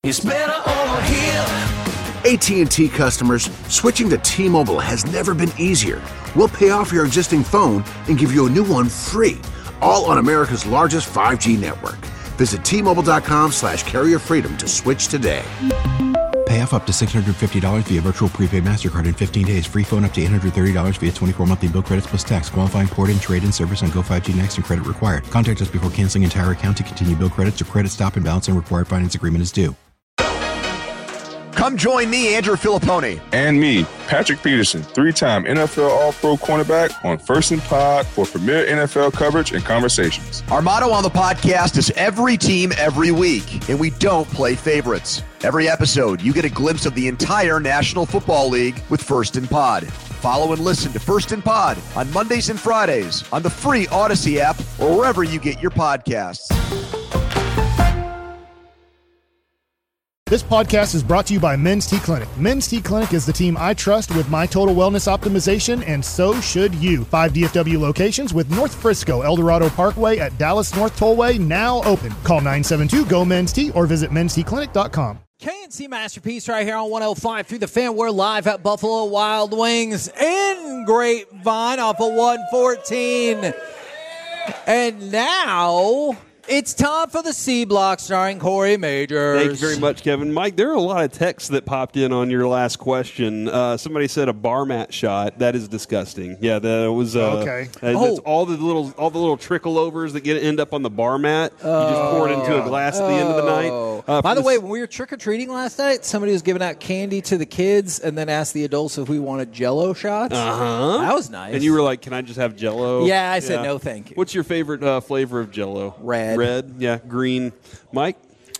It's better over here. AT&T customers, switching to T-Mobile has never been easier. We'll pay off your existing phone and give you a new one free, all on America's largest 5G network. Visit T-Mobile.com/carrierfreedom to switch today. Pay off up to $650 via virtual prepaid MasterCard in 15 days. Free phone up to $830 via 24 monthly bill credits plus tax. Qualifying port and trade-in service on Go5G Next and credit required. Contact us before canceling entire account to continue bill credits or credit stop and balance and required finance agreement is due. Come join me, Andrew Filippone. And me, Patrick Peterson, 3-time NFL All-Pro cornerback on First and Pod for premier NFL coverage and conversations. Our motto on the podcast is every team, every week, and we don't play favorites. Every episode, you get a glimpse of the entire National Football League with First and Pod. Follow and listen to First and Pod on Mondays and Fridays on the free Odyssey app or wherever you get your podcasts. This podcast is brought to you by Men's T Clinic. Men's T Clinic is the team I trust with my total wellness optimization, and so should you. 5 DFW locations with North Frisco, El Dorado Parkway at Dallas North Tollway now open. Call 972-GO-MEN'S-T or visit menstclinic.com. KNC Masterpiece right here on 105 through the Fan. We're live at Buffalo Wild Wings in Grapevine off of 114. And now it's time for the C Block starring Corey Majors. Thank you very much, Kevin. Mike, there are a lot of texts that popped in on your last question. Somebody said a bar mat shot. That is disgusting. Yeah, that was okay. That's all the little trickle overs that end up on the bar mat. You just pour it into a glass at the end of the night. By the way, when we were trick or treating last night, somebody was giving out candy to the kids and then asked the adults if we wanted Jello shots. That was nice. And you were like, "Can I just have Jello?" Yeah, I said no, thank you. What's your favorite flavor of Jello? Red, yeah, green. Mike?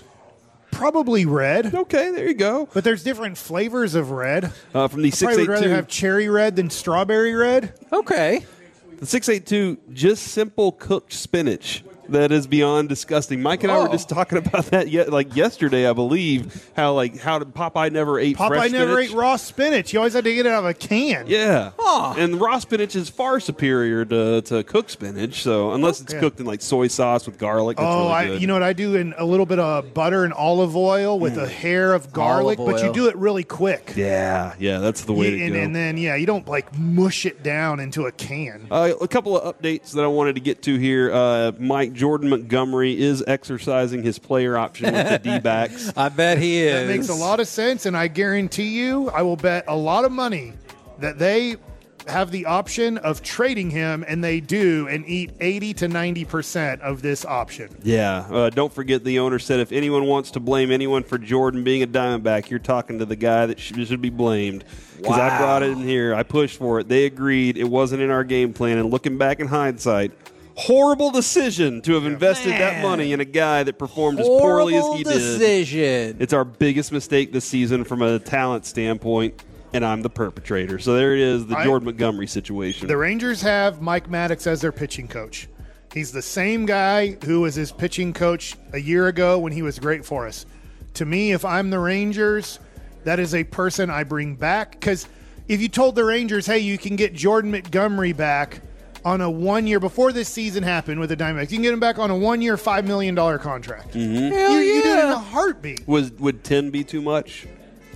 Probably red. Okay, there you go. But there's different flavors of red. From the 682. I would rather have cherry red than strawberry red. Okay. The 682, just simple cooked spinach. That is beyond disgusting. Mike and I were just talking about that yesterday, I believe. How Popeye never ate fresh spinach. Popeye never ate raw spinach. You always had to get it out of a can. Yeah. And raw spinach is far superior to cooked spinach. So unless it's cooked in like soy sauce with garlic. That's really good. You know what I do? In a little bit of butter and olive oil with a hair of garlic, but you do it really quick. Yeah, that's the way to go. And then you don't mush it down into a can. A couple of updates that I wanted to get to here. Mike, Jordan Montgomery is exercising his player option with the D-backs. I bet he is. That makes a lot of sense, and I guarantee you I will bet a lot of money that they have the option of trading him, and they do, and eat 80 to 90% of this option. Yeah. Don't forget the owner said if anyone wants to blame anyone for Jordan being a Diamondback, you're talking to the guy that should be blamed. Because I brought it in here. I pushed for it. They agreed. It wasn't in our game plan, and looking back in hindsight, horrible decision to have invested that money in a guy that performed as poorly as he did. It's our biggest mistake this season from a talent standpoint, and I'm the perpetrator. So there it is, the Jordan Montgomery situation. The Rangers have Mike Maddox as their pitching coach. He's the same guy who was his pitching coach a year ago when he was great for us. To me, if I'm the Rangers, that is a person I bring back. Because if you told the Rangers, hey, you can get Jordan Montgomery back on a 1 year, before this season happened with the Diamondbacks, you can get him back on a 1 year, $5 million contract. Mm-hmm. You do it in a heartbeat. Would 10 be too much?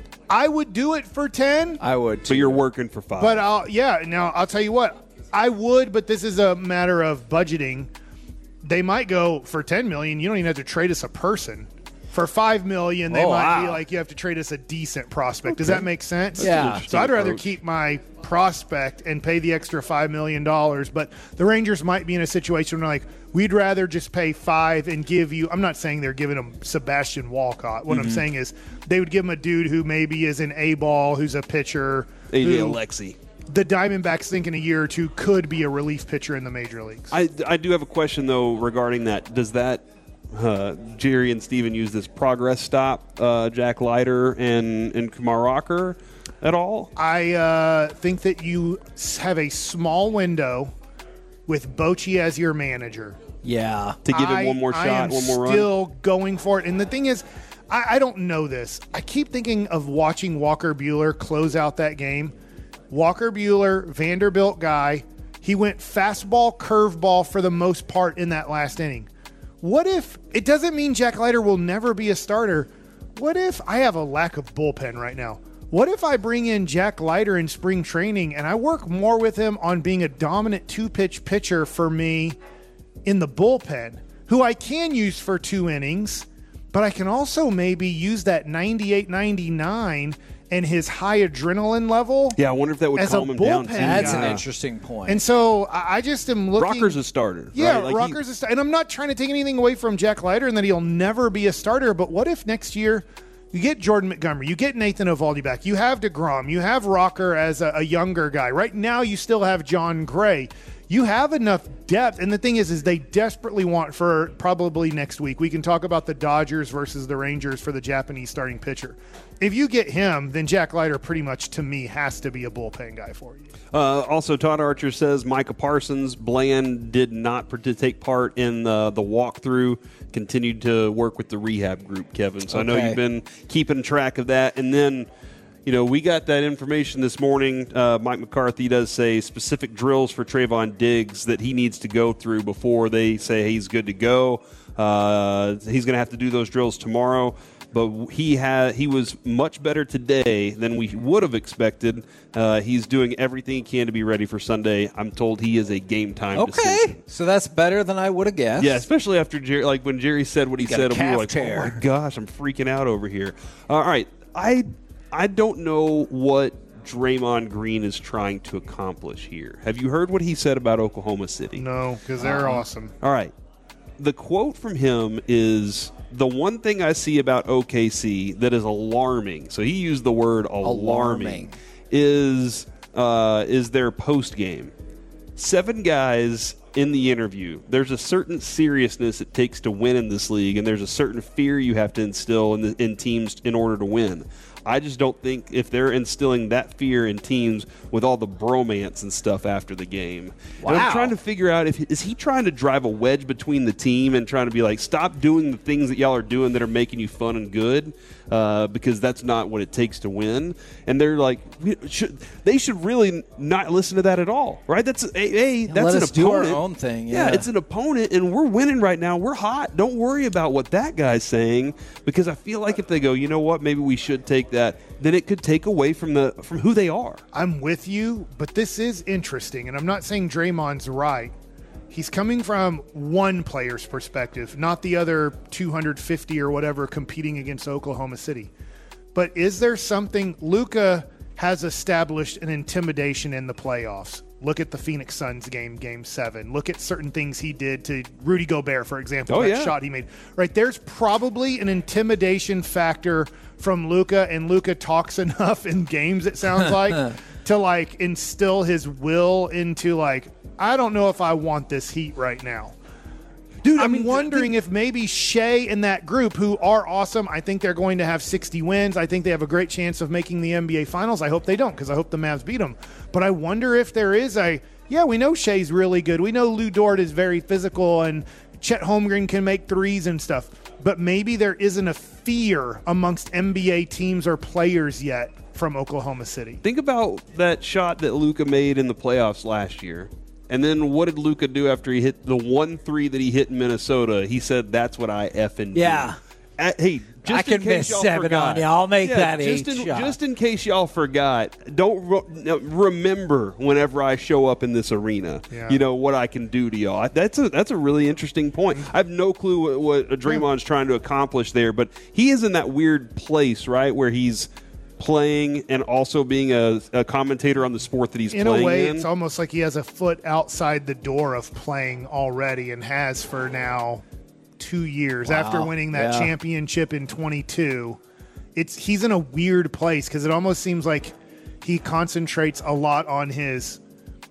I would do it for 10. I would, too. But you're working for 5. But now I'll tell you what, I would, but this is a matter of budgeting. They might go for $10 million. You don't even have to trade us a person. For $5 million, they might be like, you have to trade us a decent prospect. Does that make sense? Yeah. So I'd rather keep my prospect and pay the extra $5 million. But the Rangers might be in a situation where, we'd rather just pay $5 and give you – I'm not saying they're giving him Sebastian Walcott. What I'm saying is they would give him a dude who maybe is an A-ball, who's a pitcher. A.J. Alexi. The Diamondbacks think in a year or two could be a relief pitcher in the major leagues. I do have a question, though, regarding that. Does that Jerry and Steven use this progress stop Jack Leiter and Kumar Rocker at all? I think that you have a small window with Bochy as your manager. Yeah. To give him one more shot, one more run? Still going for it. And the thing is, I don't know this. I keep thinking of watching Walker Buehler close out that game. Walker Buehler, Vanderbilt guy, he went fastball, curveball for the most part in that last inning. What if – it doesn't mean Jack Leiter will never be a starter. what if I have a lack of bullpen right now? What if I bring in Jack Leiter in spring training and I work more with him on being a dominant 2-pitch pitcher for me in the bullpen, who I can use for 2 innings, but I can also maybe use that 98, 99 and his high adrenaline level. Yeah, I wonder if that would as calm a him down. bullpen That's guy. an interesting point. And so I just am looking. Rocker's a starter. Yeah, right? Like Rocker's a starter. And I'm not trying to take anything away from Jack Leiter and that he'll never be a starter, but what if next year you get Jordan Montgomery, you get Nathan Eovaldi back, you have DeGrom, you have Rocker as a younger guy. Right now you still have John Gray. You have enough depth, and the thing is they desperately want for probably next week. We can talk about the Dodgers versus the Rangers for the Japanese starting pitcher. If you get him, then Jack Leiter pretty much, to me, has to be a bullpen guy for you. Also, Todd Archer says Micah Parsons, Bland did not take part in the walkthrough, continued to work with the rehab group, Kevin. So I know you've been keeping track of that. And then, we got that information this morning. Mike McCarthy does say specific drills for Trayvon Diggs that he needs to go through before they say he's good to go. He's going to have to do those drills tomorrow. But he was much better today than we would have expected. He's doing everything he can to be ready for Sunday. I'm told he is a game-time decision. So that's better than I would have guessed. Yeah, especially after Jerry, like when Jerry said what he said, we were like, tear. oh my gosh, I'm freaking out over here. All right, I don't know what Draymond Green is trying to accomplish here. Have you heard what he said about Oklahoma City? No, because they're awesome. All right. The quote from him is, the one thing I see about OKC that is alarming, so he used the word alarming. is their post game. 7 guys in the interview. There's a certain seriousness it takes to win in this league, and there's a certain fear you have to instill in teams in order to win. I just don't think if they're instilling that fear in teams with all the bromance and stuff after the game. Wow. And I'm trying to figure out, is he trying to drive a wedge between the team and trying to be like, stop doing the things that y'all are doing that are making you fun and good, because that's not what it takes to win. And they're like, they should really not listen to that at all, right? That's that's let an us do our opponent. own thing. Yeah, it's an opponent, and we're winning right now. We're hot. Don't worry about what that guy's saying, because I feel like if they go, you know what, maybe we should take that, then it could take away from who they are. I'm with you, but this is interesting, and I'm not saying Draymond's right. He's coming from one player's perspective, not the other 250 or whatever competing against Oklahoma City. But is there something Luka has established an intimidation in the playoffs? Look at the Phoenix Suns game 7. Look at certain things he did to Rudy Gobert, for example, shot he made. Right, there's probably an intimidation factor from Luka, and Luka talks enough in games, it sounds like, to like instill his will into like, I don't know if I want this heat right now. Dude, I'm wondering if maybe Shea and that group, who are awesome, I think they're going to have 60 wins. I think they have a great chance of making the NBA Finals. I hope they don't, because I hope the Mavs beat them. But I wonder if there is we know Shea's really good. We know Lou Dort is very physical, and Chet Holmgren can make threes and stuff. But maybe there isn't a fear amongst NBA teams or players yet from Oklahoma City. Think about that shot that Luka made in the playoffs last year. And then what did Luka do after he hit the 1-3 that he hit in Minnesota? He said, that's what I effing do. Yeah. Hey, just I can in case miss y'all 7 forgot, on you. I'll make that 8 shot. Just in case y'all forgot, don't remember whenever I show up in this arena, what I can do to y'all. That's a really interesting point. I have no clue what Draymond's trying to accomplish there, but he is in that weird place, right, where he's playing and also being a commentator on the sport that he's playing in. In a way, it's almost like he has a foot outside the door of playing already, and has for now 2 years after winning that championship in 22. He's in a weird place, because it almost seems like he concentrates a lot on his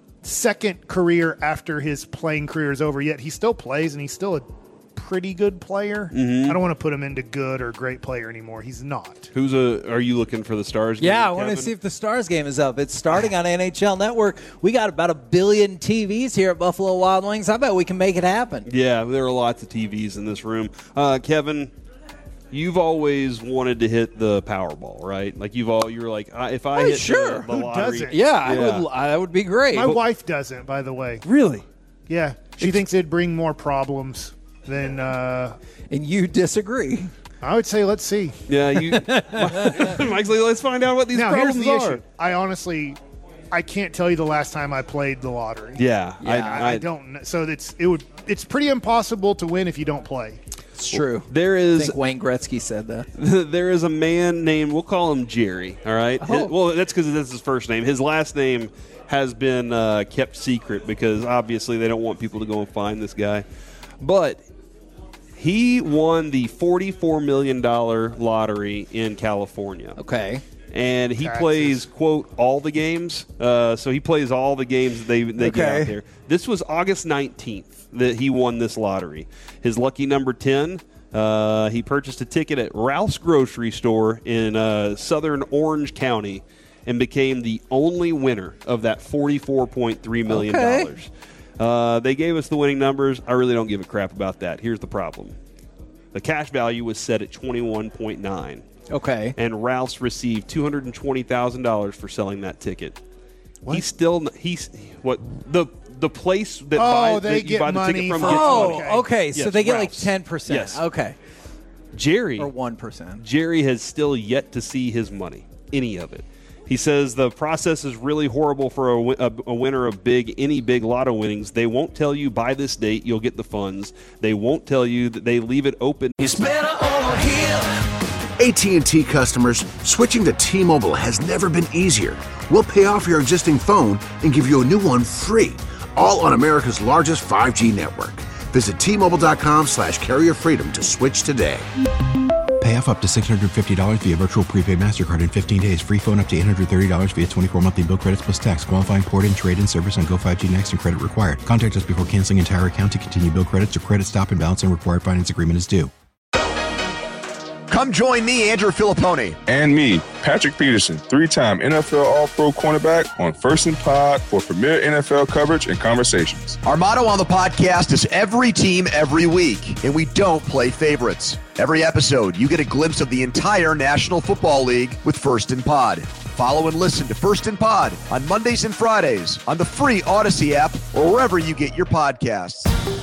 second career after his playing career is over, yet he still plays, and he's still a pretty good player. I don't want to put him into good or great player anymore. He's not. Are you looking for the Stars game? Yeah, I want to see if the Stars game is up. It's starting on NHL Network. We got about 1 billion TVs here at Buffalo Wild Wings. I bet we can make it happen. Yeah, there are lots of TVs in this room. Kevin, you've always wanted to hit the Powerball, right? Like you were like, if I hit the Who lottery, doesn't? Yeah, that would be great. My wife doesn't, by the way. Really? Yeah, she thinks it'd bring more problems than. And you disagree. I would say let's see. Yeah, Mike's like, let's find out what these Now, here's problems the are. issue. I honestly, I can't tell you the last time I played the lottery. Yeah, I don't know. So it's pretty impossible to win if you don't play. It's true. There I is think Wayne Gretzky said that. there is a man named, we'll call him Jerry, all right? Oh. Well, that's because that's his first name. His last name has been kept secret because obviously they don't want people to go and find this guy. But he won the $44 million lottery in California. Okay. And he Taxes. plays, quote, all the games. So he plays all the games that they get out there. This was August 19th that he won this lottery. His lucky number 10, he purchased a ticket at Ralph's Grocery Store in southern Orange County and became the only winner of that $44.3 million. Okay. They gave us the winning numbers. I really don't give a crap about that. Here's the problem. The cash value was set at $21.9. Okay. And Ralph's received $220,000 for selling that ticket. What? The place that buys they that you get buy the money ticket from for- gets Oh, money. okay. So Yes, they get Ralph's. like 10%. Yes. Okay. Jerry Or 1%. Jerry has still yet to see his money, any of it. He says the process is really horrible for a winner of any big lotto winnings. They won't tell you by this date you'll get the funds. They won't tell you that they leave it open. It's better over here. AT&T customers, switching to T-Mobile has never been easier. We'll pay off your existing phone and give you a new one free, all on America's largest 5G network. Visit T-Mobile.com/carrier freedom to switch today. Pay off up to $650 via virtual prepaid MasterCard in 15 days. Free phone up to $830 via 24 monthly bill credits plus tax. Qualifying port-in, trade-in service on Go5G Next and credit required. Contact us before canceling entire account to continue bill credits or credit stop and balance and required finance agreement is due. Come join me, Andrew Filippone. And me, Patrick Peterson, 3-time NFL All-Pro cornerback on First and Pod for premier NFL coverage and conversations. Our motto on the podcast is every team, every week, and we don't play favorites. Every episode, you get a glimpse of the entire National Football League with First and Pod. Follow and listen to First and Pod on Mondays and Fridays on the free Odyssey app or wherever you get your podcasts.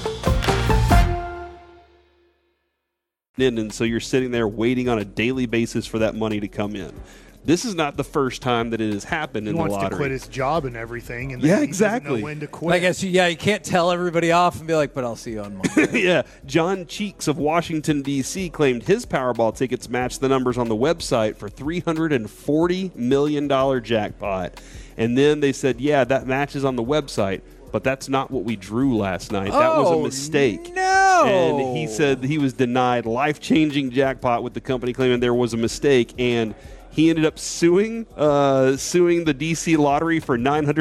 And so you're sitting there waiting on a daily basis for that money to come in. This is not the first time that it has happened in the lottery. He wants to quit his job and everything. And Yeah, then exactly. He doesn't know when to quit. I guess, you can't tell everybody off and be like, but I'll see you on Monday. Yeah, John Cheeks of Washington, D.C. claimed his Powerball tickets matched the numbers on the website for $340 million jackpot. And then they said, yeah, that matches on the website, but that's not what we drew last night. That was a mistake. No. And he said he was denied life-changing jackpot with the company claiming there was a mistake, and he ended up suing the D.C. lottery for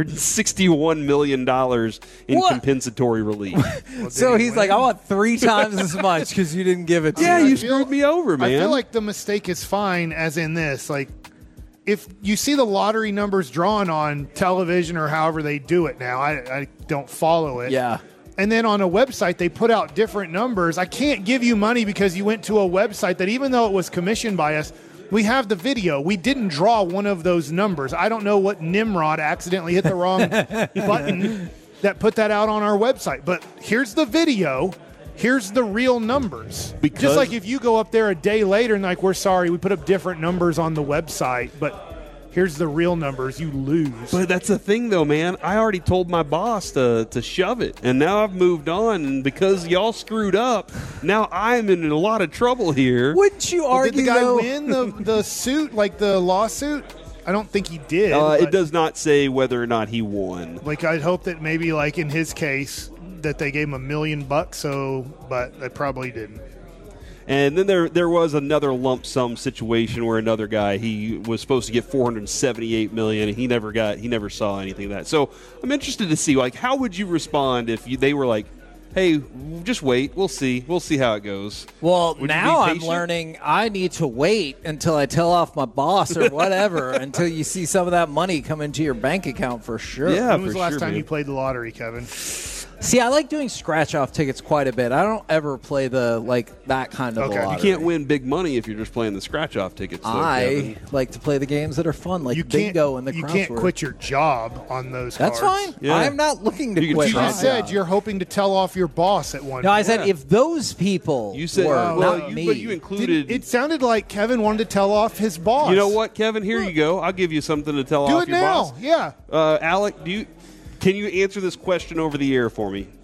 $961 million in What? compensatory relief. So he's like, I want 3 times as much because you didn't give it to Yeah, me. you screwed me over, man. I feel like the mistake is fine, as in this. Like, if you see the lottery numbers drawn on television or however they do it now, I don't follow it. Yeah. And then on a website, they put out different numbers. I can't give you money because you went to a website that, even though it was commissioned by us, we have the video. We didn't draw one of those numbers. I don't know what Nimrod accidentally hit the wrong button that put that out on our website. But here's the video. Here's the real numbers. Because- Just like if you go up there a day later and like, we're sorry, we put up different numbers on the website, but here's the real numbers, you lose. But that's the thing, though, man. I already told my boss to shove it, and now I've moved on. And because y'all screwed up, now I'm in a lot of trouble here. Wouldn't you Did argue, the guy though? win the suit, like the lawsuit? I don't think he did. It but, does not say whether or not he won. Like, I'd hope that maybe, like in his case, that they gave him $1 million. But they probably didn't. And then there was another lump sum situation where another guy, he was supposed to get $478 million, and he never saw anything of that. So I'm interested to see, like, how would you respond if they were like, hey, just wait, we'll see how it goes. Well, Would you now be I'm patient? learning I need to wait until I tell off my boss or whatever until you see some of that money come into your bank account for sure. Yeah, When was for the last sure, time man. you played the lottery, Kevin? See, I like doing scratch-off tickets quite a bit. I don't ever play that kind of Okay. lottery. You can't win big money if you're just playing the scratch-off tickets. Though, I Kevin. like to play the games that are fun, like bingo and the You crossword. can't quit your job on those That's cards. fine. Yeah. I'm not looking to You can quit. You try. just said you're hoping to tell off your boss at one No, I point. said if those people You said, were, well, not you, me. but you included. It sounded like Kevin wanted to tell off his boss. You know what, Kevin? Here you go. I'll give you something to tell Do off it your now. boss. Yeah. Alec, can you answer this question over the air for me?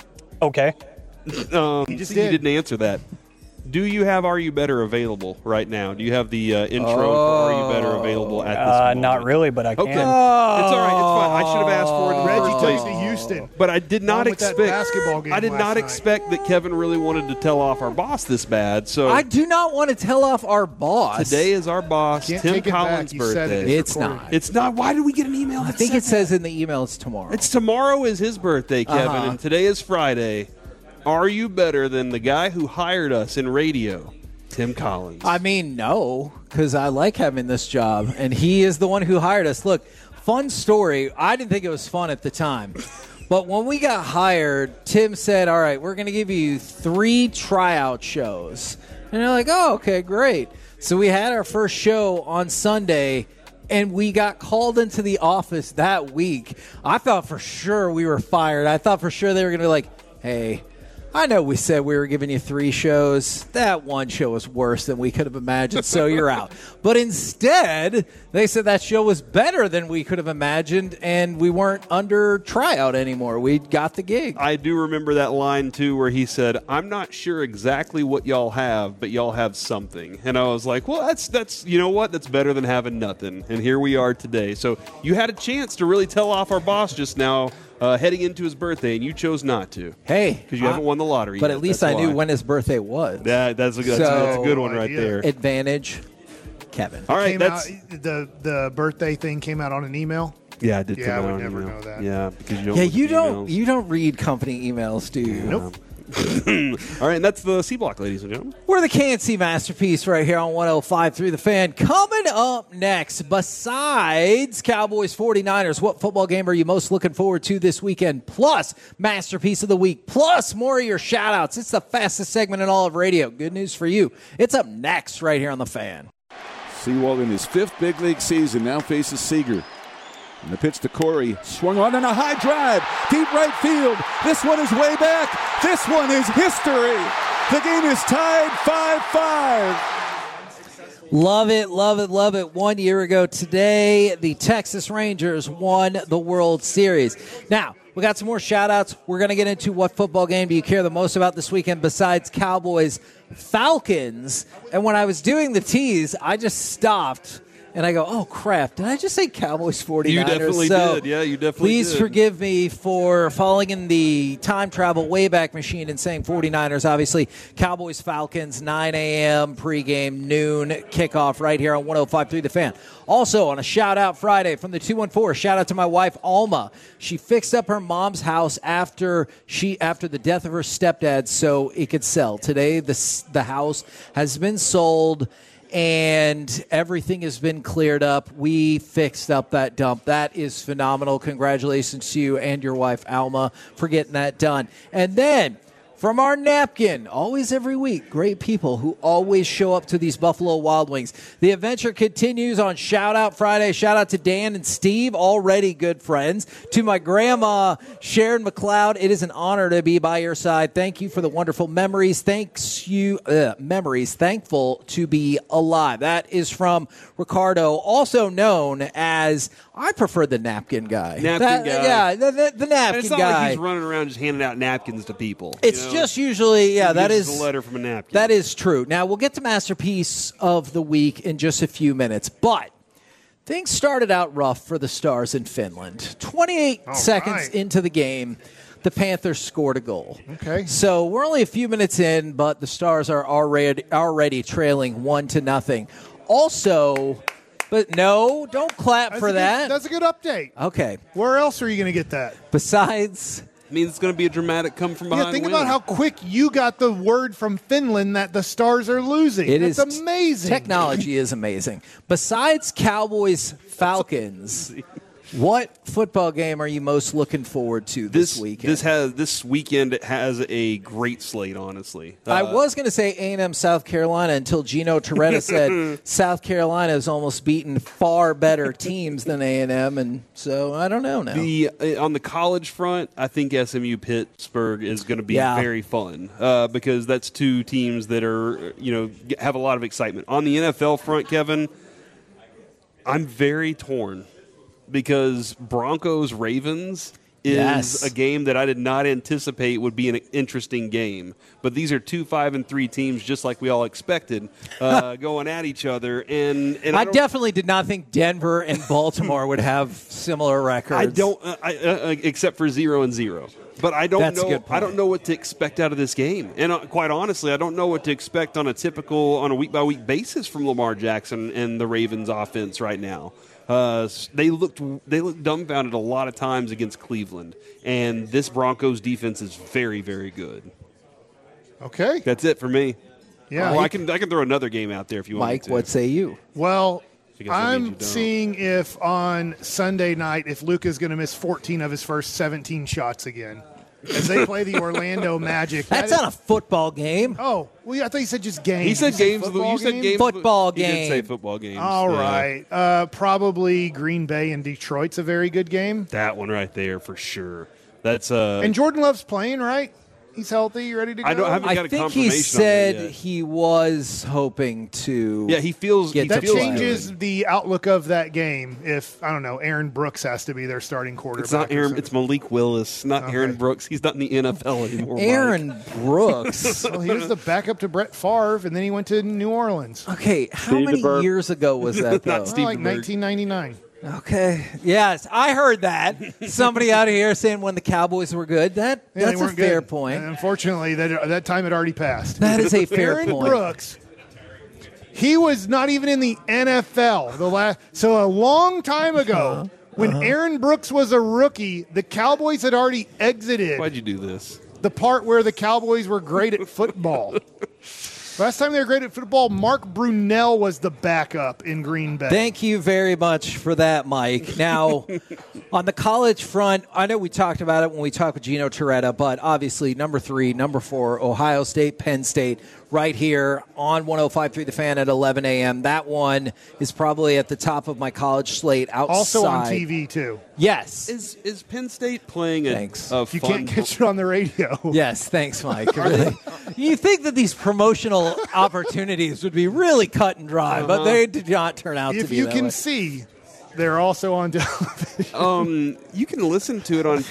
Okay. He just You did. didn't answer that. Do you have Are You Better available right now? Do you have the intro for Are You Better available at this moment? Not really, but I Okay. can. It's all right. It's fine. I should have asked for it in the Reggie first took place. it to Houston. But I did not Along with that expect basketball game I did last not night. expect that Kevin really wanted to tell off our boss this bad. So I do not want to tell off our boss. today is our boss, Can't Tim take it back. Collins' You said it. birthday. It's recorded. not. It's not. Why did we get an email? I that think said it says in the email it's tomorrow. It's tomorrow is his birthday, Kevin, Uh-huh. and today is Friday. Are you better than the guy who hired us in radio, Tim Collins? I mean, no, because I like having this job, and he is the one who hired us. Look, fun story. I didn't think it was fun at the time. But when we got hired, Tim said, all right, we're going to give you 3 tryout shows. And they're like, oh, okay, great. So we had our first show on Sunday, and we got called into the office that week. I thought for sure we were fired. I thought for sure they were going to be like, hey, I know we said we were giving you 3 shows. That one show was worse than we could have imagined, so you're out. But instead, they said that show was better than we could have imagined, and we weren't under tryout anymore. We got the gig. I do remember that line, too, where he said, I'm not sure exactly what y'all have, but y'all have something. And I was like, well, that's you know what? That's better than having nothing. And here we are today. So you had a chance to really tell off our boss just now heading into his birthday, and you chose not to. Hey. Because you haven't won the lottery But yet. at least That's I knew why. when his birthday was. That's a good one right idea. there. Advantage, Kevin. All right, Came that's out, the birthday thing came out on an email. yeah. I did. Yeah, come I out would on never email. know that. Yeah, because you don't. Yeah, look you at don't emails. you don't read company emails, do you? Nope. All right, and that's the C Block, ladies and gentlemen. We're the KNC Masterpiece right here on 105 through the Fan. Coming up next, besides Cowboys 49ers, what football game are you most looking forward to this weekend? Plus, Masterpiece of the Week. Plus, more of your shout-outs. It's the fastest segment in all of radio. Good news for you. It's up next right here on the Fan. Seawald in his 5th big league season now faces Seager. And the pitch to Corey, swung on a high drive, deep right field. This one is way back. This one is history. The game is tied 5-5. Love it, love it, love it. 1 year ago today, the Texas Rangers won the World Series. Now, we got some more shout-outs. We're going to get into what football game do you care the most about this weekend besides Cowboys Falcons. And when I was doing the tease, I just stopped. And I go, oh, crap, did I just say Cowboys 49ers? You definitely did. Yeah, you definitely please did. forgive me for falling in the time travel Wayback Machine and saying 49ers. Obviously, Cowboys Falcons, 9 a.m. pregame, noon kickoff right here on 105.3 The Fan. Also, on a shout-out Friday from the 214, shout-out to my wife, Alma. She fixed up her mom's house after the death of her stepdad so it could sell. Today, the house has been sold, and everything has been cleared up. We fixed up that dump. That is phenomenal. Congratulations to you and your wife, Alma, for getting that done. And then, from our napkin, always every week, great people who always show up to these Buffalo Wild Wings. The adventure continues on Shout Out Friday. Shout out to Dan and Steve, already good friends. To my grandma, Sharon McLeod, it is an honor to be by your side. Thank you for the wonderful memories. Thankful to be alive. That is from Ricardo, also known as, I prefer the napkin guy. Napkin guy. Yeah, the napkin And it's not guy. like he's running around just handing out napkins to people. It's just usually, yeah, that gives is us a letter from a napkin. That is true. Now, we'll get to Masterpiece of the Week in just a few minutes, but things started out rough for the Stars in Finland. 28 seconds into the game, the Panthers scored a goal. Okay. So we're only a few minutes in, but the Stars are already trailing 1-0. Also, but no, don't clap for that. That's a good update. Okay. Where else are you going to get that? Besides, means it's going to be a dramatic come from behind. Yeah, think win. about how quick you got the word from Finland that the Stars are losing. It's amazing. Technology is amazing. Besides Cowboys Falcons, What football game are you most looking forward to this weekend? This weekend has a great slate, honestly. I was going to say A&M South Carolina until Gino Torretta said South Carolina has almost beaten far better teams than A&M, and so I don't know now. On the college front, I think SMU Pittsburgh is going to be very fun because that's two teams that are have a lot of excitement. On the NFL front, Kevin, I'm very torn. Because Broncos-Ravens is a game that I did not anticipate would be an interesting game. But these are 2 5-3 teams, just like we all expected, going at each other. And I definitely did not think Denver and Baltimore would have similar records. I don't, except for 0-0. But I don't know. I don't know what to expect out of this game, and quite honestly, I don't know what to expect on a week-by-week basis from Lamar Jackson and the Ravens offense right now. They looked dumbfounded a lot of times against Cleveland, and this Broncos defense is very, very good. Okay, that's it for me. Yeah, well, I can throw another game out there if you want. Mike, what say you? Well, I'm seeing if on Sunday night if Luka's going to miss 14 of his first 17 shots again. As they play the Orlando Magic. That's not a football game. Oh, well, I thought you said just games. He said games. You said games. Football game. He did say football games. All right. Probably Green Bay and Detroit's a very good game. That one right there for sure. That's And Jordan Love's playing, right? He's healthy. You ready to go? I think he said he was hoping to. Yeah, he feels that changes the outlook of that game. If I don't know, Aaron Brooks has to be their starting quarterback. It's not Aaron. It's Malik Willis, not Aaron Brooks. He's not in the NFL anymore. Aaron Brooks. Well, he was the backup to Brett Favre, and then he went to New Orleans. Okay, how many years ago was that though? Like 1999. Okay. Yes, I heard that. Somebody out here saying when the Cowboys were good. That's a fair point. And unfortunately, that time had already passed. That is a fair Aaron point. Brooks, he was not even in the NFL. So a long time ago, when Aaron Brooks was a rookie, the Cowboys had already exited. Why'd you do this? The part where the Cowboys were great at football. Last time they were great at football, Mark Brunell was the backup in Green Bay. Thank you very much for that, Mike. Now, on the college front, I know we talked about it when we talked with Gino Torretta, but obviously number 3, number 4, Ohio State, Penn State, right here on 105.3 The Fan at 11 a.m. That one is probably at the top of my college slate outside. Also on TV, too. Yes. Is Penn State playing a fun... You can't catch it on the radio. Yes, thanks, Mike. Really. You think that these promotional opportunities would be really cut and dry, but they did not turn out to be that way. If you can see, they're also on television. You can listen to it on...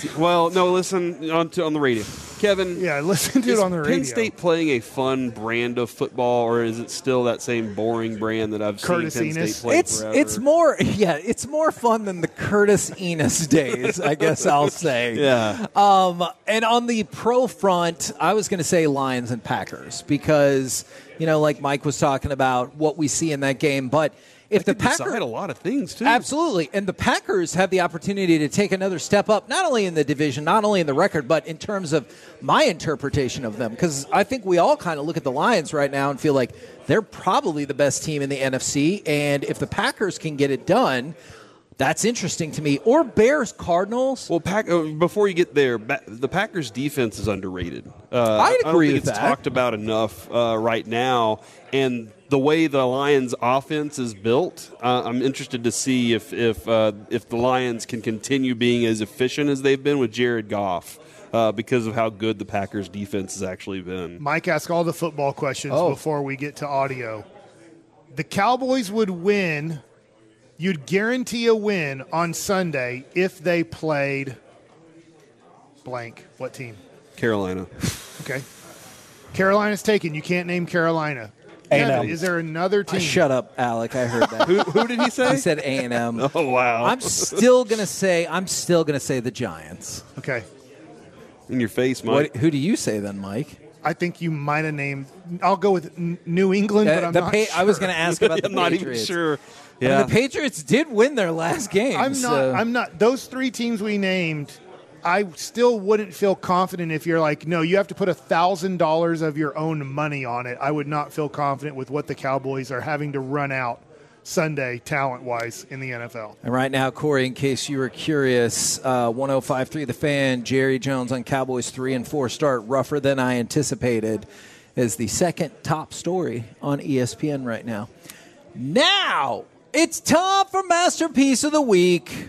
listen on the radio. Kevin, listen to it on the radio. Is Penn State playing a fun brand of football, or is it still that same boring brand that I've seen Penn State play forever? It's more fun than the Curtis Enos days, I guess I'll say. Yeah. And on the pro front, I was going to say Lions and Packers because, like Mike was talking about, what we see in that game, but if the Packers decide a lot of things too. Absolutely. And the Packers have the opportunity to take another step up, not only in the division, not only in the record, but in terms of my interpretation of them. Because I think we all kind of look at the Lions right now and feel like they're probably the best team in the NFC. And if the Packers can get it done, that's interesting to me. Or Bears, Cardinals. Well, before you get there, the Packers' defense is underrated. I agree with that. It's talked about enough right now. And the way the Lions' offense is built, I'm interested to see if the Lions can continue being as efficient as they've been with Jared Goff. Because of how good the Packers' defense has actually been. Mike asked all the football questions before we get to audio. The Cowboys would win. You'd guarantee a win on Sunday if they played blank. What team? Carolina. Okay. Carolina's taken. You can't name Carolina. A&M. Is there another team? Shut up, Alec. I heard that. Who did he say? He said A&M. Oh, wow. I'm still gonna say the Giants. Okay. In your face, Mike. Who do you say then, Mike? I think you might have named. I'll go with New England, but I'm not sure. I was going to ask about the I'm not Patriots. even sure. Yeah. I mean, the Patriots did win their last game. I'm not. Those three teams we named, I still wouldn't feel confident if you're like, no, you have to put $1,000 of your own money on it. I would not feel confident with what the Cowboys are having to run out Sunday, talent-wise, in the NFL. And right now, Corey, in case you were curious, 105.3 The Fan, Jerry Jones on Cowboys 3-4 start, rougher than I anticipated, is the second top story on ESPN right now. Now, it's time for Masterpiece of the Week.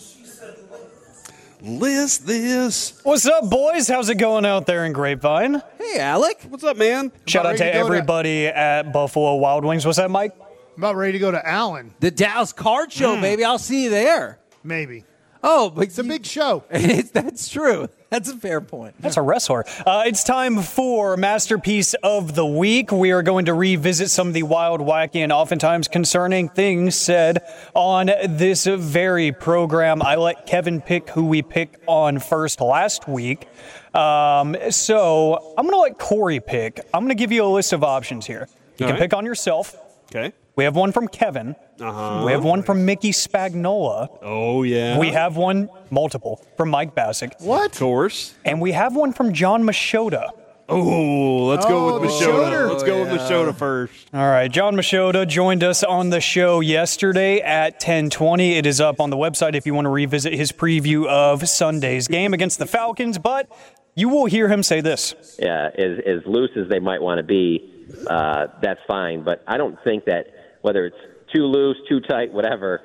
List this. What's up, boys? How's it going out there in Grapevine? Hey, Alec. What's up, man? Shout out to everybody at Buffalo Wild Wings. What's that, Mike? I'm about ready to go to Allen. The Dallas Card Show, baby. I'll see you there. Maybe. Oh, but It's a big show. That's true. That's a fair point. That's a wrestler. It's time for Masterpiece of the Week. We are going to revisit some of the wild, wacky, and oftentimes concerning things said on this very program. I let Kevin pick who we picked on first last week. So I'm going to let Corey pick. I'm going to give you a list of options here. You can pick on yourself. Okay. We have one from Kevin. We have one from Mickey Spagnola. Oh, yeah. We have one, multiple, from Mike Bassick. What? Of course. And we have one from John Machota. Oh, let's go with Machota. Let's go with Machota first. All right, John Machota joined us on the show yesterday at 10:20. It is up on the website if you want to revisit his preview of Sunday's game against the Falcons, but you will hear him say this. Yeah, as loose as they might want to be, that's fine. But I don't think that whether it's too loose, too tight, whatever.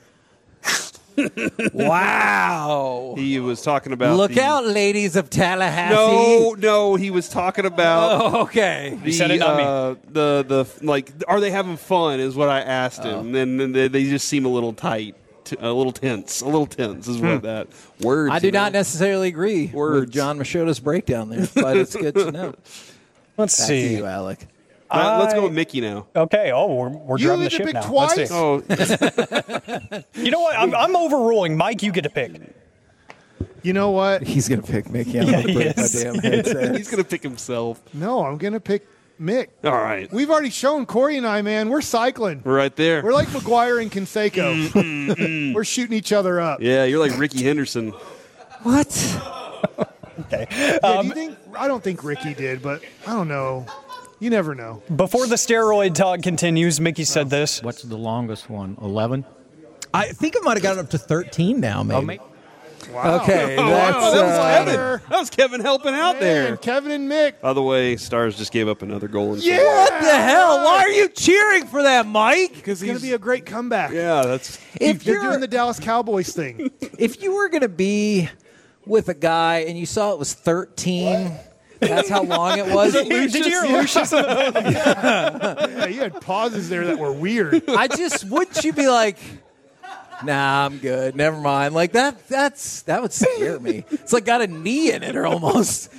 Wow. He was talking about Look out, ladies of Tallahassee. No, he was talking about Oh, okay. He said it, not me. the are they having fun is what I asked him. And then they just seem a little tight. A little tense is what that words. I do not necessarily agree with John Machota's breakdown there, but it's good to know. Let's Back see. to you, Alec. Let's go with Mickey now. Okay. Oh, we're You driving the get to ship pick now. twice? Let's see. Oh, You know what? I'm overruling. Mike, you get to pick. You know what? He's going to pick Mickey. I'm going to break my damn headset. he's gonna pick himself. No, I'm going to pick Mick. All right, We've already shown Corey and I, man, we're cycling. we're right there. We're like McGuire and Canseco. We're shooting each other up. Yeah, you're like Ricky Henderson. What? Okay. Yeah, do you think? I don't think Ricky did, but I don't know. You never know. Before the steroid talk continues, Mickey said this. What's the longest one? 11? I think it might have gotten up to 13 now, maybe. Wow. Okay, Oh, that's wow, that was Kevin. That was Kevin helping out there. Man, Kevin and Mick. By the way, Stars just gave up another goal. Yeah. What the hell? Why are you cheering for that, Mike? Because it's going to be a great comeback. Yeah, that's. If They're you're doing the Dallas Cowboys thing. if you were going to be with a guy and you saw it was 13, that's how long it was. Did you hear Lucius? Yeah, you had pauses there that were weird. Wouldn't you be like, nah, I'm good. Never mind. Like that would scare me. It's like got a knee in it or almost.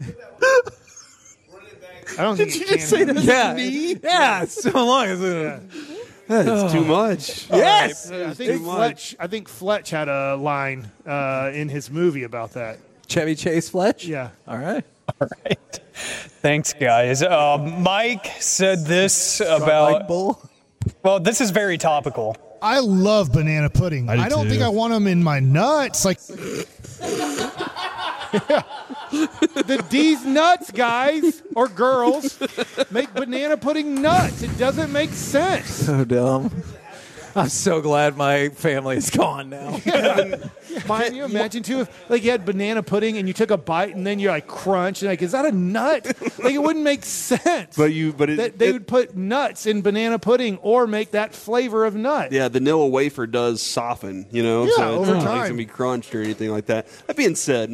I don't think you can say that? Yeah. Knee? Yeah, so long as That's too much. Yes. I think Fletch had a line in his movie about that. Chevy Chase Fletch? Yeah. All right. All right. Thanks, guys. Mike said this about. Bull. Well, this is very topical. I love banana pudding. I don't think I want them in my nuts. Like, These nuts, guys or girls, make banana pudding nuts. It doesn't make sense. So dumb. I'm so glad my family is gone now. Can you imagine too if like you had banana pudding and you took a bite and then you're like crunch and like is that a nut? Like it wouldn't make sense. They would put nuts in banana pudding or make that flavor of nut. Yeah, the vanilla wafer does soften, Yeah, so it's over not like time. it's gonna be crunched or anything like that. That being said,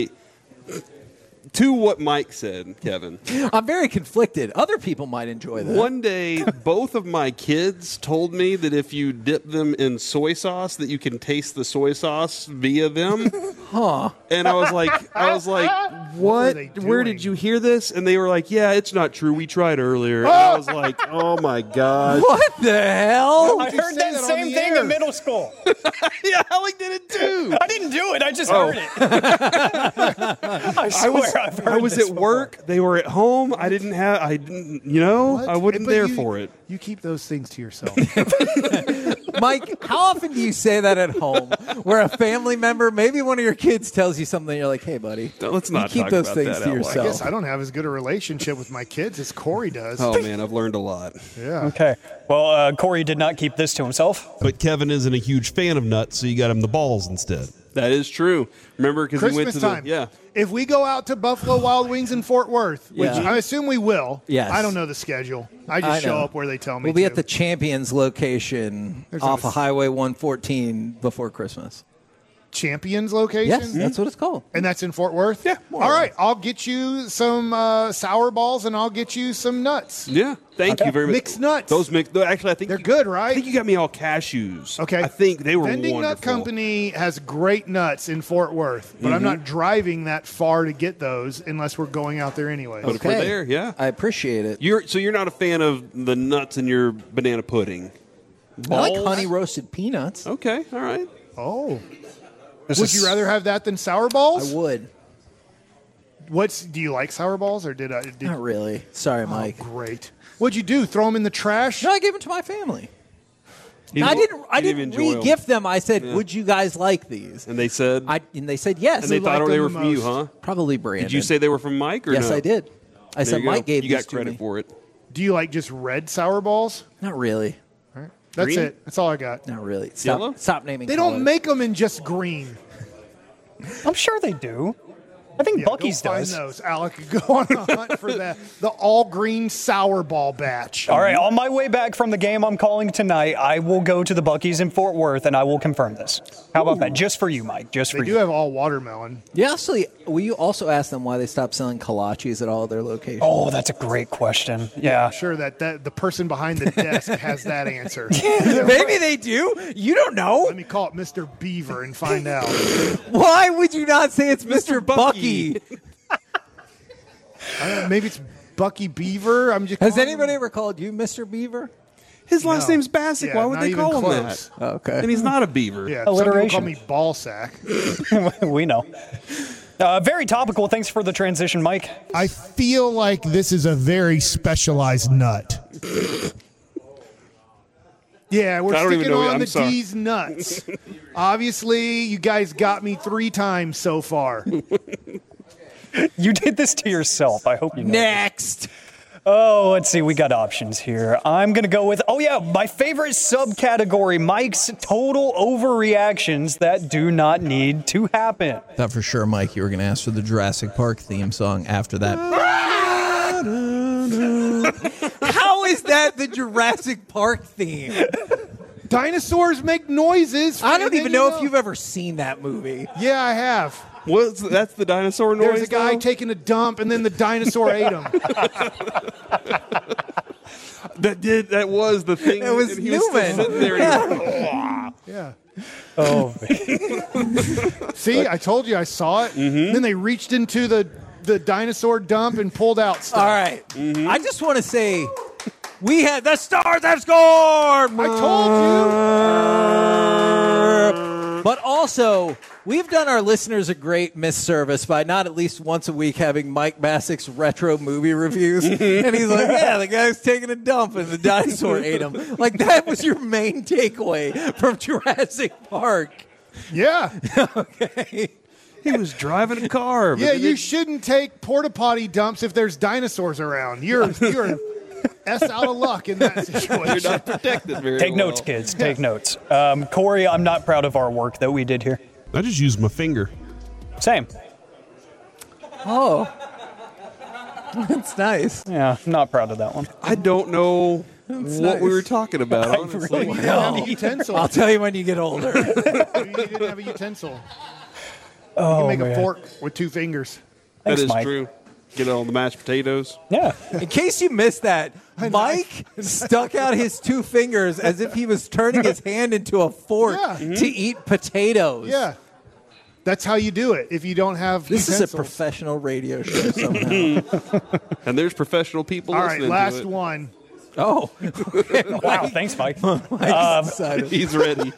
to what Mike said, Kevin. I'm very conflicted. Other people might enjoy that. One day, both of my kids told me that if you dip them in soy sauce, that you can taste the soy sauce via them. Huh. And I was like, what? Where did you hear this? And they were like, yeah, it's not true. We tried earlier. And I was like, oh my God. What the hell? I heard that same thing in middle school. Yeah, Alec did it too. I didn't do it. I just heard it. I swear. I was at work. They were at home. I didn't. What? I wasn't But there you- for it. You keep those things to yourself. Mike, how often do you say that at home where a family member, maybe one of your kids tells you something, you're like, hey, buddy, Let's not you keep talk those about things that to out loud. yourself. I guess I don't have as good a relationship with my kids as Corey does. Oh, man, I've learned a lot. Yeah. Okay. Well, Corey did not keep this to himself. But Kevin isn't a huge fan of nuts, so you got him the balls instead. That is true. Remember, because he went Christmas to time. Yeah. If we go out to Buffalo Wild Wings in Fort Worth, which Yeah. I assume we will. Yes. I don't know the schedule. I just show know. up where they tell me We'll be to. at the Champions location off of Highway 114 before Christmas. Champions location? Yes, that's what it's called. And that's in Fort Worth? Yeah. All right. I'll get you some sour balls and I'll get you some nuts. Yeah. Thank you very much. Mixed nuts. Those mixed. Actually, I think they're good, right? I think you got me all cashews. Okay. I think they were Vending wonderful. Nut Company has great nuts in Fort Worth, but I'm Mhm. not driving that far to get those unless we're going out there anyway. But if we're there, yeah. I appreciate it. You're not a fan of the nuts in your banana pudding. I like Balls? honey roasted peanuts. Okay. All right. Oh. This Would is- you rather have that than sour balls? I would. Do you like sour balls or did I? Not really. Sorry, Mike. Great. What'd you do? Throw them in the trash? No, I gave them to my family. He I didn't didn't enjoy 'em. re-gift them. I said, Yeah. "Would you guys like these?" And they said. And they said yes. And they thought they were them from you, most. huh? Probably Brandon. Did you say they were from Mike or Yes, no? I did. I There said you go. Mike gave You these got to credit me. for it. Do you like just red sour balls? Not really. All right. That's Green? it. That's all I got. Not really. Yellow? Stop naming. They colors. don't make them in just green. I'm sure they do. I think Yeah, Buc-ee's go find does. those. Alec, go on a hunt for the all green sour ball batch. All right, on my way back from the game I'm calling tonight, I will go to the Buc-ee's in Fort Worth, and I will confirm this. How about that? Just for you, Mike. Just They for do you. have all watermelon. Yeah, actually, will you also ask them why they stopped selling kolaches at all their locations? Oh, that's a great question. Yeah. I'm sure that the person behind the desk has that answer. Maybe they do. You don't know. Let me call it Mr. Beaver and find out. Why would you not say it's Mr. Bucky? I don't know, maybe it's Bucky Beaver. I'm just. Has calling anybody him- ever called you Mr. Beaver? His last No. name's Bassick. Yeah, Why would not they even call him close. that? Okay. And he's not a beaver. Yeah, some people Alliteration. call me Ballsack. We know. Very topical. Thanks for the transition, Mike. I feel like this is a very specialized nut. Yeah, we're I don't even sticking know- on I'm the sorry. D's nuts. Obviously, you guys got me 3 times so far. You did this to yourself. I hope you know. Next. Oh, let's see. We got options here. I'm going to go with, my favorite subcategory, Mike's total overreactions that do not need to happen. Thought for sure, Mike, you were going to ask for the Jurassic Park theme song after that. How is that the Jurassic Park theme? Dinosaurs make noises. I don't and then even know if you've ever seen that movie. Yeah, I have. That's the dinosaur noise. There's a guy though? taking a dump, and then the dinosaur ate him. That was the thing. It was and he was still Newman. sitting there and he was Yeah. Oh, See, I told you I saw it. Mm-hmm. Then they reached into the dinosaur dump and pulled out stuff. All right. I just want to say we had the Stars have scored. I told you. But also, we've done our listeners a great misservice by not at least once a week having Mike Bassick's retro movie reviews. And he's like, yeah, the guy's taking a dump and the dinosaur ate him. Like, that was your main takeaway from Jurassic Park. Yeah. Okay. He was driving a car. Yeah, you shouldn't take porta potty dumps if there's dinosaurs around. You're S out of luck in that situation. You're not protected very take well. notes, kids. Take notes. Corey, I'm not proud of our work that we did here. I just used my finger. Same. Oh. That's nice. Yeah, not proud of that one. I don't know what nice. we were talking about, honestly. You didn't have a utensil. I'll tell you when you get older. You didn't have a utensil. Oh, You can make man. a fork with 2 fingers. That Thanks, is Mike. true. Get it on the mashed potatoes. Yeah. In case you missed that, Mike stuck out his 2 fingers as if he was turning his hand into a fork Yeah. to eat potatoes. Yeah. That's how you do it if you don't have This is utensils. a professional radio show somehow. And there's professional people All right, listening last to it. one. Oh. Wow, thanks, Mike. He's ready.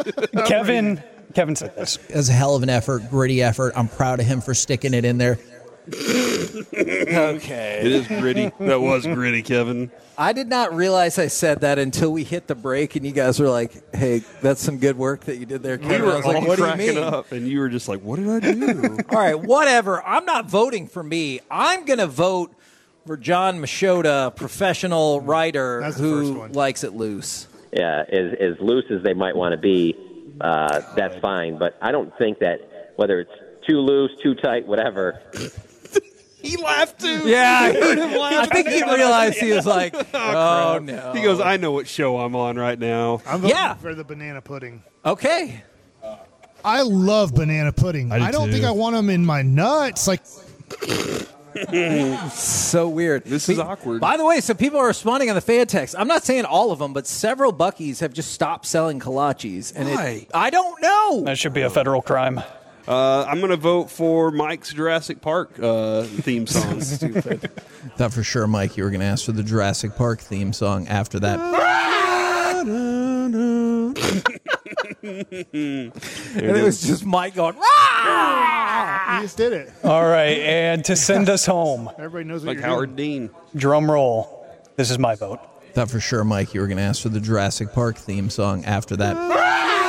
Kevin said this. It was a hell of an effort, gritty effort. I'm proud of him for sticking it in there. Okay. It is gritty. That was gritty, Kevin. I did not realize I said that until we hit the break, and you guys were like, "Hey, that's some good work that you did there, Kevin." We were I was like, all "What do you cracking mean?" up, and you were just like, "What did I do?" All right, whatever. I'm not voting for me. I'm going to vote for John Machota, professional writer who likes it loose. Yeah, as loose as they might want to be, that's fine. But I don't think that whether it's too loose, too tight, whatever. He laughed too. Yeah, I think he realized he was like, "Oh no." He goes, "I know what show I'm on right now." I'm voting for the banana pudding. Okay. I love banana pudding. I don't think I want them in my nuts. Like, so weird. This is awkward. By the way, some people are responding on the fan text. I'm not saying all of them, but several Buc-ee's have just stopped selling kolaches. And I don't know. That should be a federal crime. I'm going to vote for Mike's Jurassic Park theme song. Stupid. Thought for sure, Mike, you were going to ask for the Jurassic Park theme song after that. And it was just Mike going, "Rah!" You just did it. All right, and to send us home, Everybody knows what Like you're Howard doing. Dean. drum roll. This is my vote. Thought for sure, Mike, you were going to ask for the Jurassic Park theme song after that.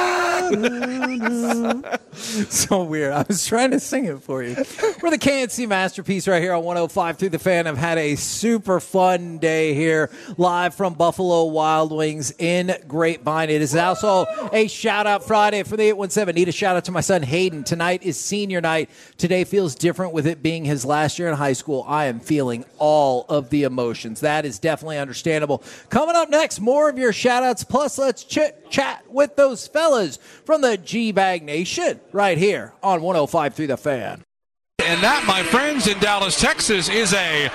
So weird. I was trying to sing it for you. We're the KNC Masterpiece right here on 105 through the Fan. I've had a super fun day here live from Buffalo Wild Wings in Grapevine. It is also a shout-out Friday for the 817. Need a shout-out to my son Hayden. Tonight is senior night. Today feels different with it being his last year in high school. I am feeling all of the emotions. That is definitely understandable. Coming up next, more of your shout-outs. Plus, let's chit-chat with those fellas from the G-Bag Nation right here on 105 through the Fan. And that, my friends, in Dallas, Texas, is a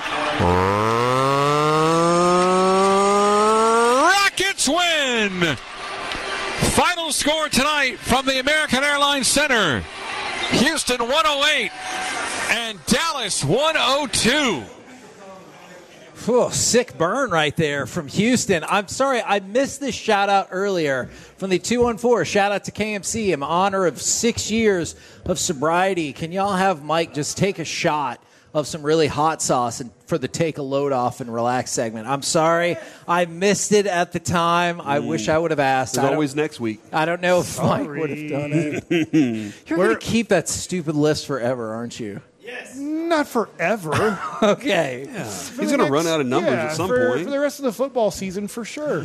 Rockets win. Final score tonight from the American Airlines Center. Houston 108 and Dallas 102. Whew, sick burn right there from Houston. I'm sorry, I missed this shout-out earlier from the 214. Shout-out to KMC in honor of 6 years of sobriety. Can y'all have Mike just take a shot of some really hot sauce and for the take a load off and relax segment? I'm sorry, I missed it at the time. I wish I would have asked. It's always next week. I don't know if Mike would have done it. You're going to keep that stupid list forever, aren't you? Yes. Not forever. Okay. Yeah. He's going to run out of numbers at some point. For the rest of the football season, for sure.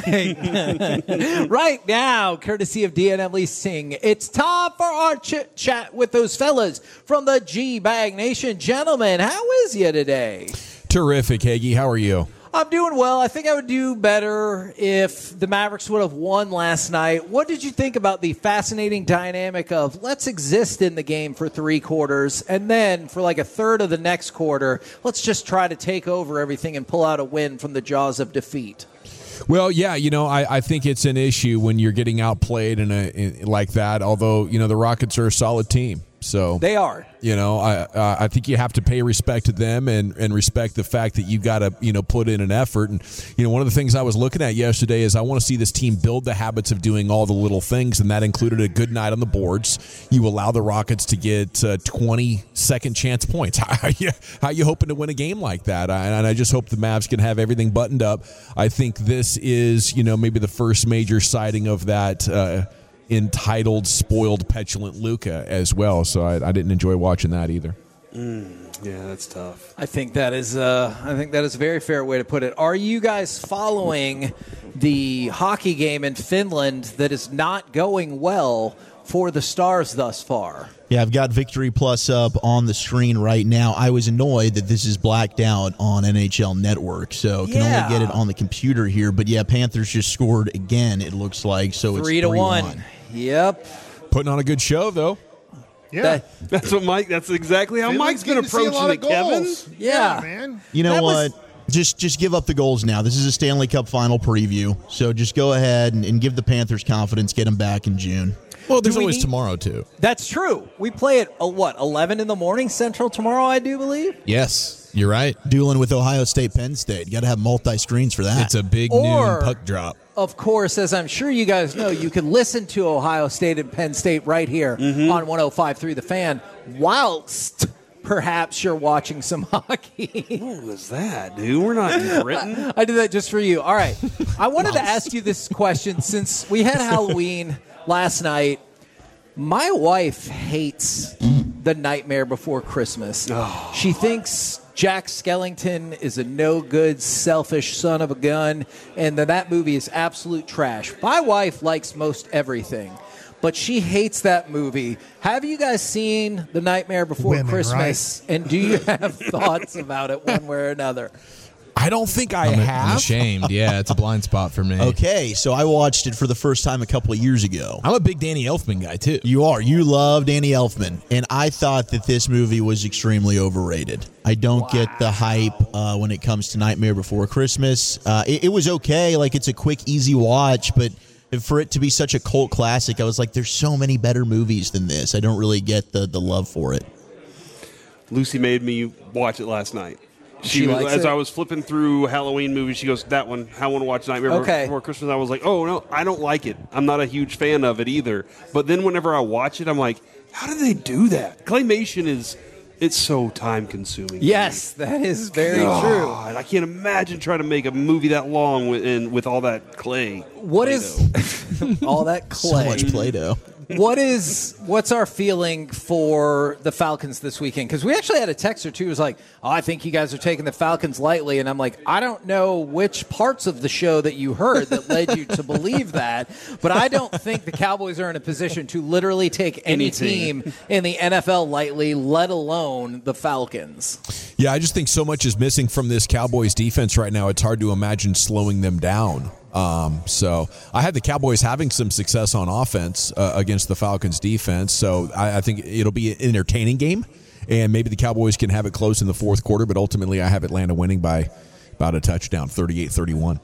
Right now, courtesy of DNM Leasing, it's time for our chit-chat with those fellas from the G-Bag Nation. Gentlemen, how is you today? Terrific, Hagee. How are you? I'm doing well. I think I would do better if the Mavericks would have won last night. What did you think about the fascinating dynamic of let's exist in the game for 3 quarters, and then for like a third of the next quarter, let's just try to take over everything and pull out a win from the jaws of defeat? Well, yeah, I think it's an issue when you're getting outplayed in like that, although, the Rockets are a solid team. So they are. I think you have to pay respect to them and respect the fact that you got to, put in an effort. And, one of the things I was looking at yesterday is I want to see this team build the habits of doing all the little things, and that included a good night on the boards. You allow the Rockets to get 20 second chance points. How you hoping to win a game like that? And I just hope the Mavs can have everything buttoned up. I think this is, maybe the first major sighting of that entitled, spoiled, petulant Luka as well. So I didn't enjoy watching that either. Yeah, that's tough. I think that is a very fair way to put it. Are you guys following the hockey game in Finland that is not going well for the Stars thus far? Yeah, I've got Victory Plus up on the screen right now. I was annoyed that this is blacked out on NHL Network, so can only get it on the computer here. But yeah, Panthers just scored again, it looks like. So it's 3-1. Yep. Putting on a good show, though. Yeah. That's exactly how Mike's been approaching it, Kevin. Yeah, man. You know what? Just give up the goals now. This is a Stanley Cup final preview, so just go ahead and give the Panthers confidence, get them back in June. Well, there's always tomorrow, too. That's true. We play at, 11 in the morning Central tomorrow, I do believe? Yes, you're right. Dueling with Ohio State, Penn State. You got to have multi-screens for that. It's a big noon puck drop. Of course, as I'm sure you guys know, you can listen to Ohio State and Penn State right here on 105.3 The Fan whilst perhaps you're watching some hockey. What was that, dude? We're not in Britain. I did that just for you. All right. I wanted to ask you this question since we had Halloween last night. My wife hates The Nightmare Before Christmas. Oh. She thinks Jack Skellington is a no-good, selfish son of a gun, and that movie is absolute trash. My wife likes most everything, but she hates that movie. Have you guys seen The Nightmare Before Christmas? Right? And do you have thoughts about it one way or another? I don't think I have. I'm ashamed. Yeah, it's a blind spot for me. Okay, so I watched it for the first time a couple of years ago. I'm a big Danny Elfman guy, too. You are. You love Danny Elfman. And I thought that this movie was extremely overrated. I don't get the hype when it comes to Nightmare Before Christmas. It was okay. Like, it's a quick, easy watch, but for it to be such a cult classic, I was like, there's so many better movies than this. I don't really get the love for it. Lucy made me watch it last night. She likes as it? I was flipping through Halloween movies, she goes, that one, I want to watch Nightmare Before Christmas. I was like, oh, no, I don't like it. I'm not a huge fan of it either. But then whenever I watch it, I'm like, how did they do that? Claymation it's so time-consuming. Yes, that is very true. I can't imagine trying to make a movie that long with all that clay. Is all that clay? So much Play-Doh. What's our feeling for the Falcons this weekend? Because we actually had a text or two who was like, oh, I think you guys are taking the Falcons lightly. And I'm like, I don't know which parts of the show that you heard that led you to believe that. But I don't think the Cowboys are in a position to literally take any team in the NFL lightly, let alone the Falcons. Yeah, I just think so much is missing from this Cowboys defense right now. It's hard to imagine slowing them down. So I had the Cowboys having some success on offense against the Falcons defense. So I think it'll be an entertaining game, and maybe the Cowboys can have it close in the fourth quarter, but ultimately I have Atlanta winning by about a touchdown, 38-31.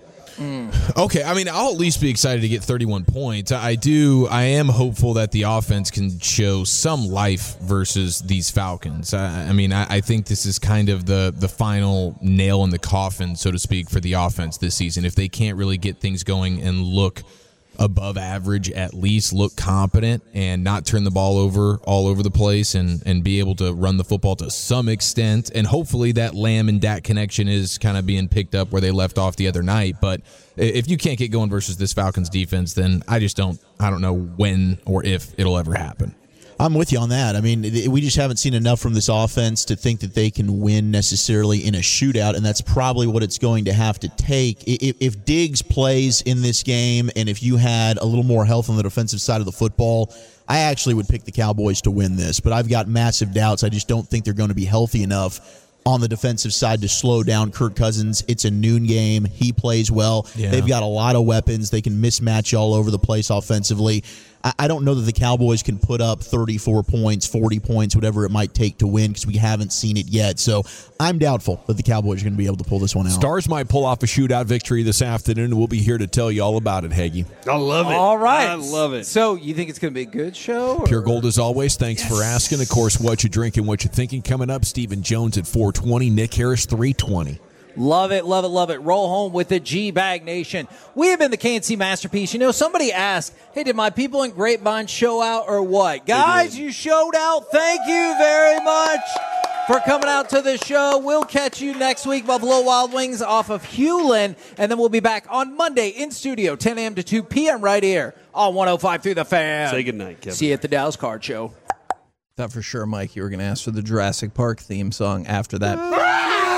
Okay, I mean, I'll at least be excited to get 31 points. I am hopeful that the offense can show some life versus these Falcons. I think this is kind of the final nail in the coffin, so to speak, for the offense this season. If they can't really get things going and look above average, at least look competent and not turn the ball over all over the place and be able to run the football to some extent. And hopefully that Lamb and Dak connection is kind of being picked up where they left off the other night. But if you can't get going versus this Falcons defense, then I don't know when or if it'll ever happen. I'm with you on that. I mean, we just haven't seen enough from this offense to think that they can win necessarily in a shootout, and that's probably what it's going to have to take. If Diggs plays in this game and if you had a little more health on the defensive side of the football, I actually would pick the Cowboys to win this, but I've got massive doubts. I just don't think they're going to be healthy enough on the defensive side to slow down Kirk Cousins. It's a noon game. He plays well. Yeah. They've got a lot of weapons. They can mismatch all over the place offensively. I don't know that the Cowboys can put up 34 points, 40 points, whatever it might take to win because we haven't seen it yet. So I'm doubtful that the Cowboys are going to be able to pull this one out. Stars might pull off a shootout victory this afternoon, and we'll be here to tell you all about it, Hagee. I love it. All right. I love it. So you think it's going to be a good show? Pure Gold as always. Thanks for asking. Of course, what you drinking, what you thinking. Coming up, Stephen Jones at 420, Nick Harris 320. Love it, love it, love it. Roll home with the G-Bag Nation. We have been the KNC Masterpiece. You know, somebody asked, hey, did my people in Grapevine show out or what? Guys, you showed out. Thank you very much for coming out to the show. We'll catch you next week, Buffalo Wild Wings off of Hewlin, and then we'll be back on Monday in studio, 10 a.m. to 2 p.m. right here on 105 through the Fan. Say goodnight, Kevin. See you at the Dallas Card Show. Thought for sure, Mike, you were going to ask for the Jurassic Park theme song after that.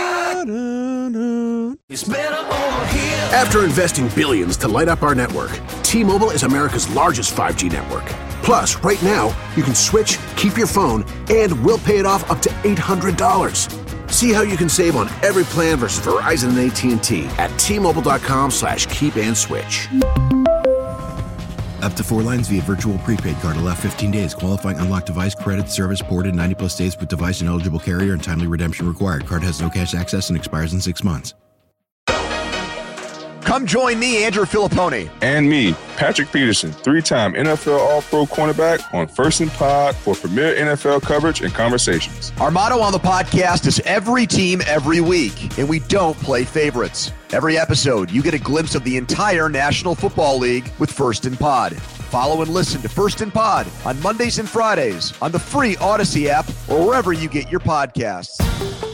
After investing billions to light up our network, T-Mobile is America's largest 5G network. Plus, right now, you can switch, keep your phone, and we'll pay it off up to $800. See how you can save on every plan versus Verizon and AT&T at T-Mobile.com/keep-and-switch. Up to 4 lines via virtual prepaid card. Allow 15 days. Qualifying unlocked device credit service ported 90+ days with device and eligible carrier and timely redemption required. Card has no cash access and expires in 6 months. Come join me, Andrew Filippone. And me, Patrick Peterson, 3-time NFL All-Pro cornerback on First and Pod for premier NFL coverage and conversations. Our motto on the podcast is every team, every week, and we don't play favorites. Every episode, you get a glimpse of the entire National Football League with First and Pod. Follow and listen to First and Pod on Mondays and Fridays on the free Odyssey app or wherever you get your podcasts.